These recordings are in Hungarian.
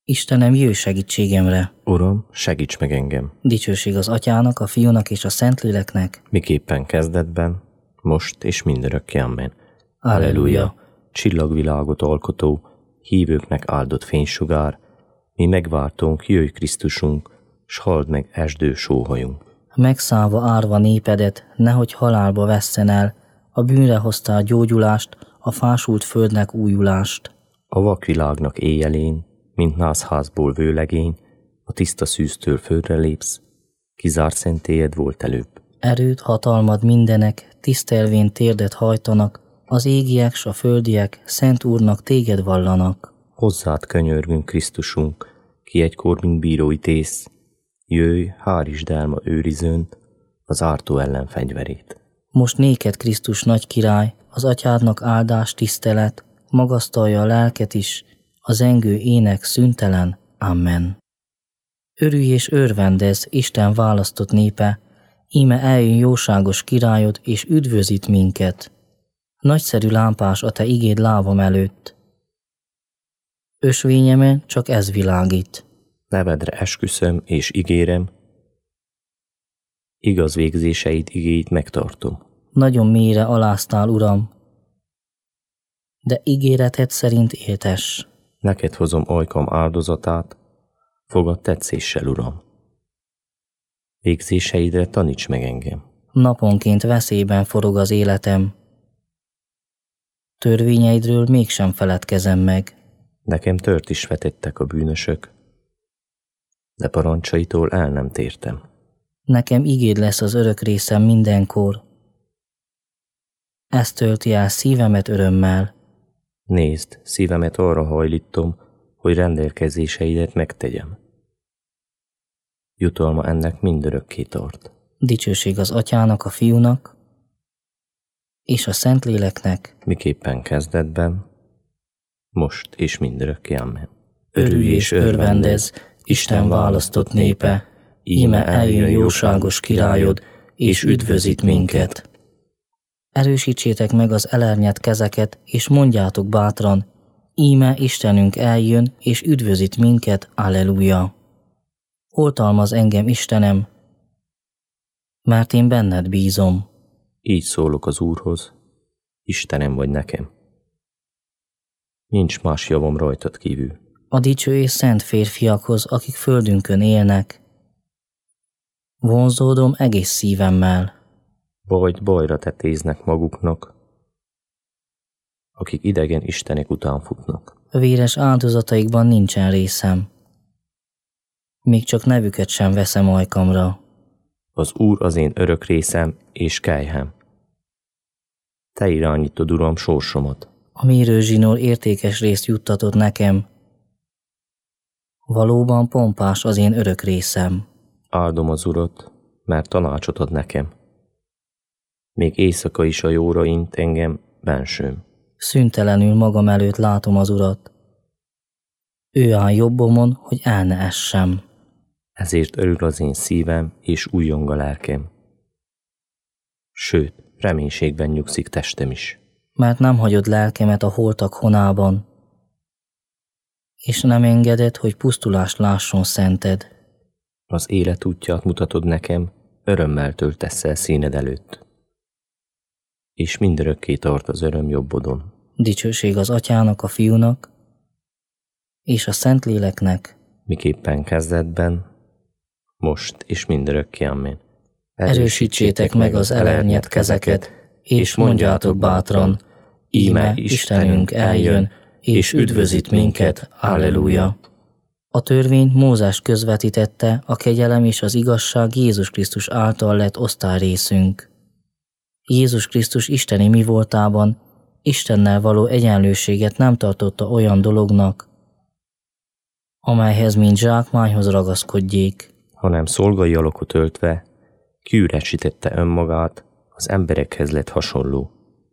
Istenem, jöjj segítségemre! Uram, segíts meg engem! Dicsőség az Atyának, a Fiúnak és a Szentléleknek, miképpen kezdetben, most és mindörökké, amen. Alleluja! Csillagvilágot alkotó, hívőknek áldott fénysugár, mi megváltunk, jöjj Krisztusunk, s halld meg esdő sóhajunk. Megszállva árva népedet, nehogy halálba vesszen el, a bűnre hoztál gyógyulást, a fásult földnek újulást. A vakvilágnak éjjelén, mint nászházból vőlegény, a tiszta szűztől földre lépsz, kizárt szentélyed volt előbb. Erőd, hatalmad mindenek, tisztelvén térdet hajtanak, az égiek s a földiek szent Úrnak téged vallanak. Hozzád könyörgünk, Krisztusunk, ki egykor mint bíró ítész, jöjj, hárítsd el ma őrizőnt, az ártó ellen fegyverét. Most néked, Krisztus nagy király, az Atyádnak áldás, tisztelet, magasztalja a lelket is, a zengő ének szüntelen. Amen. Örülj és örvendezz, Isten választott népe, íme eljön jóságos királyod, és üdvözít minket. Nagyszerű lámpás a te igéd lábam előtt. Ösvényemen csak ez világít. Nevedre esküszöm és ígérem, igaz végzéseid igéit megtartom. Nagyon mélyre aláztál, Uram, de ígéreted szerint éltess. Neked hozom ajkam áldozatát, fogad tetszéssel, Uram. Végzéseidre taníts meg engem. Naponként veszélyben forog az életem. Törvényeidről mégsem feledkezem meg. Nekem tört is vetettek a bűnösök, de parancsaitól el nem tértem. Nekem igéd lesz az örök részem mindenkor. Ez tölti el szívemet örömmel. Nézd, szívemet arra hajlítom, hogy rendelkezéseidet megtegyem. Jutalma ennek mindörökké tart. Dicsőség az Atyának, a Fiúnak és a Szentléleknek, miképpen kezdetben, most és mindörökké, amen. Örülj és örvendezz, Isten választott népe, íme eljön jóságos királyod, és üdvözít minket. Erősítsétek meg az elernyett kezeket, és mondjátok bátran, íme Istenünk eljön, és üdvözít minket, Alleluja! Oltalmaz engem, Istenem, mert én benned bízom. Így szólok az Úrhoz, Istenem vagy nekem. Nincs más javom rajtad kívül. A dicső és szent férfiakhoz, akik földünkön élnek. Vonzódom egész szívemmel. Bajt bajra tetéznek maguknak, akik idegen istenek után futnak. Véres áldozataikban nincsen részem. Még csak nevüket sem veszem ajkamra. Az Úr az én örök részem és kelyhem. Te irányítod, Uram, sorsomat. A mérőzsinór értékes részt juttatott nekem. Valóban pompás az én örök részem. Áldom az Urat, mert tanácsot ad nekem. Még éjszaka is a jóra int engem bensőm. Szüntelenül magam előtt látom az Urat. Ő áll jobbomon, hogy el ne essem. Ezért örül az én szívem, és újjong a lelkem. Sőt, reménységben nyugszik testem is. Mert nem hagyod lelkemet a holtak honában, és nem engeded, hogy pusztulást lásson szented. Az élet útját mutatod nekem, örömmel töltesz el színed előtt. És mindörökké tart az öröm jobbodon. Dicsőség az Atyának, a Fiúnak és a Szentléleknek, miképpen kezdetben, most és mindörökké, amen. Erősítsétek meg az elernyett kezeket, és mondjátok bátran, íme Istenünk eljön, és üdvözít minket, Alleluja! A törvényt Mózes közvetítette, a kegyelem és az igazság Jézus Krisztus által lett osztályrészünk. Jézus Krisztus isteni mi voltában Istennel való egyenlőséget nem tartotta olyan dolognak, amelyhez mint zsákmányhoz ragaszkodjék, hanem szolgai alakot öltve, kiüresítette önmagát, az emberekhez lett hasonló.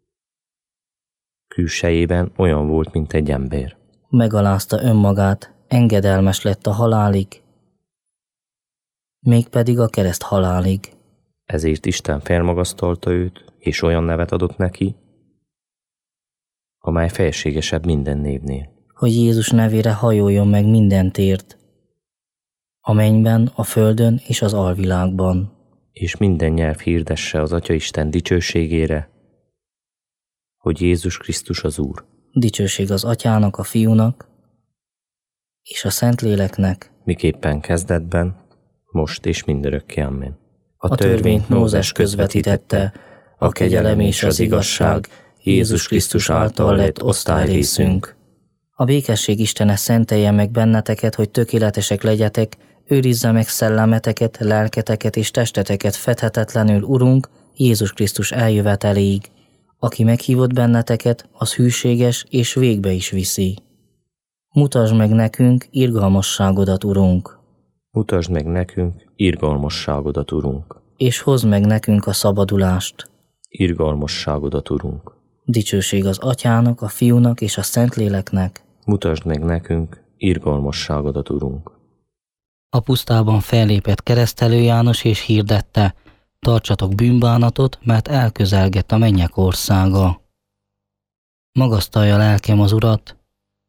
Külsejében olyan volt, mint egy ember. Megalázta önmagát, engedelmes lett a halálig, mégpedig a kereszt halálig. Ezért Isten felmagasztalta őt, és olyan nevet adott neki, amely felségesebb minden névnél. hogy Jézus nevére hajoljon meg minden térd, a mennyben, a földön és az alvilágban. És minden nyelv hirdesse az Atyaisten dicsőségére, hogy Jézus Krisztus az Úr. Dicsőség az Atyának, a Fiúnak és a Szentléleknek, miképpen kezdetben, most és mindörökké. Amen. A törvényt Mózes közvetítette, a kegyelem és az igazság Jézus Krisztus által lett osztályrészünk. A békesség Istene szentelje meg benneteket, hogy tökéletesek legyetek, őrizze meg szellemeteket, lelketeket és testeteket fedhetetlenül Urunk Jézus Krisztus eljöveteléig. Aki meghívott benneteket, az hűséges és végbe is viszi. Mutasd meg nekünk irgalmasságodat, Urunk. Mutasd meg nekünk irgalmasságodat, Urunk. És hozd meg nekünk a szabadulást. Irgalmasságodat, Urunk. Dicsőség az Atyának, a Fiúnak és a Szentléleknek. Mutasd meg nekünk irgalmasságodat, Urunk. A pusztában fellépett Keresztelő János és hirdette, tartsatok bűnbánatot, mert elközelgett a mennyek országa. Magasztalja lelkem az Urat,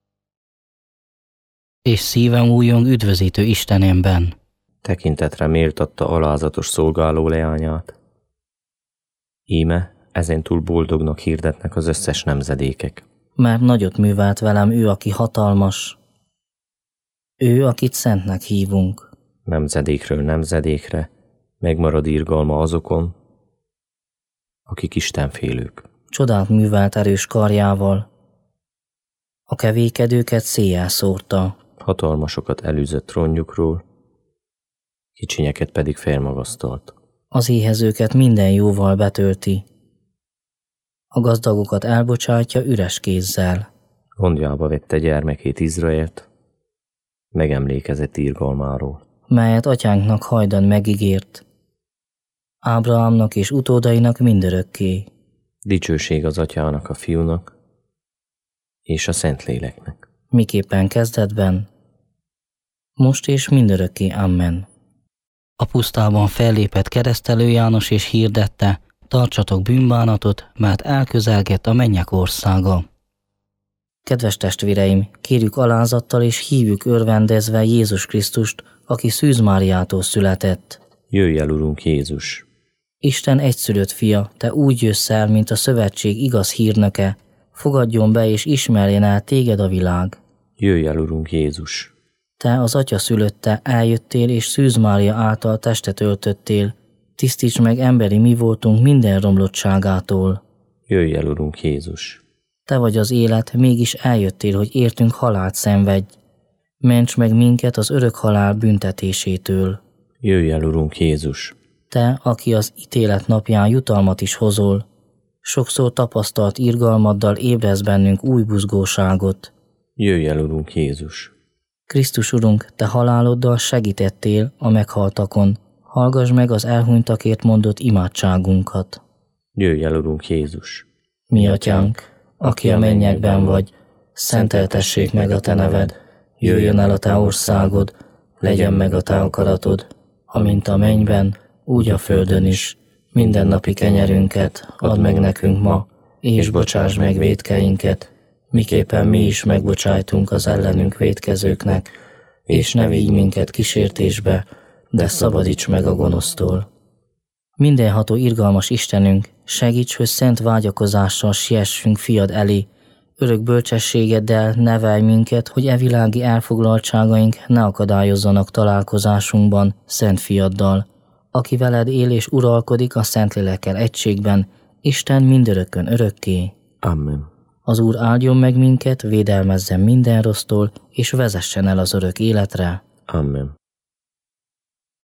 és szívem újjong üdvözítő Istenemben. Tekintetre méltatta alázatos szolgáló leányát. Íme, ezentúl boldognak hirdetnek az összes nemzedékek. Mert nagyot művelt velem ő, aki hatalmas, ő, akit szentnek hívunk. Nemzedékről nemzedékre megmarad irgalma azokon, akik istenfélők. Csodát művelt erős karjával, a kevékedőket széjjel szórta. Hatalmasokat elűzött trónjukról, kicsinyeket pedig felmagasztalt. Az éhezőket minden jóval betölti, a gazdagokat elbocsátja üres kézzel. Gondjába vette gyermekét Izraelt, megemlékezett irgalmáról, melyet atyánknak hajdan megígért, Ábrahámnak és utódainak mindörökké. Dicsőség az Atyának, a Fiúnak és a Szentléleknek. Miképpen kezdetben, most és mindörökké. Amen. A pusztában fellépett Keresztelő János és hirdette, tartsatok bűnbánatot, mert elközelgett a mennyek országa. Kedves testvéreim, kérjük alázattal és hívjuk örvendezve Jézus Krisztust, aki Szűz Máriától született. Jöjj el, Urunk Jézus! Isten egyszülött fia, te úgy jössz el, mint a szövetség igaz hírnöke, fogadjon be és ismerjen el téged a világ. Jöjj el, Urunk Jézus! Te, az Atya szülötte, eljöttél és Szűz Mária által testet öltöttél, tisztíts meg emberi mi voltunk minden romlottságától. Jöjj el, Urunk Jézus! Te vagy az élet, mégis eljöttél, hogy értünk halált szenvedj. Ments meg minket az örök halál büntetésétől. Jöjj el, Urunk Jézus! Te, aki az ítélet napján jutalmat is hozol, sokszor tapasztalt irgalmaddal ébresz bennünk új buzgóságot. Jöjj el, Urunk Jézus! Krisztus Urunk, te haláloddal segítettél a meghaltakon, hallgass meg az elhunytakért mondott imádságunkat. Jöjj el, Urunk Jézus! Mi Atyánk, aki a mennyekben vagy, szenteltessék meg a te neved, jöjjön el a te országod, legyen meg a te akaratod, amint a mennyben, úgy a földön is. Mindennapi kenyerünket add meg nekünk ma, és bocsáss meg vétkeinket, miképpen mi is megbocsájtunk az ellenünk vétkezőknek, és ne vigy minket kísértésbe, de szabadíts meg a gonosztól. Mindenható irgalmas Istenünk, segíts, hogy szent vágyakozással siessünk fiad elé, örök bölcsességeddel nevelj minket, hogy e világi elfoglaltságaink ne akadályozzanak találkozásunkban szent fiaddal, aki veled él és uralkodik a Szentlélekkel egységben, Isten mindörökkön örökké. Amen. Az Úr áldjon meg minket, védelmezzen minden rossztól, és vezessen el az örök életre. Amen.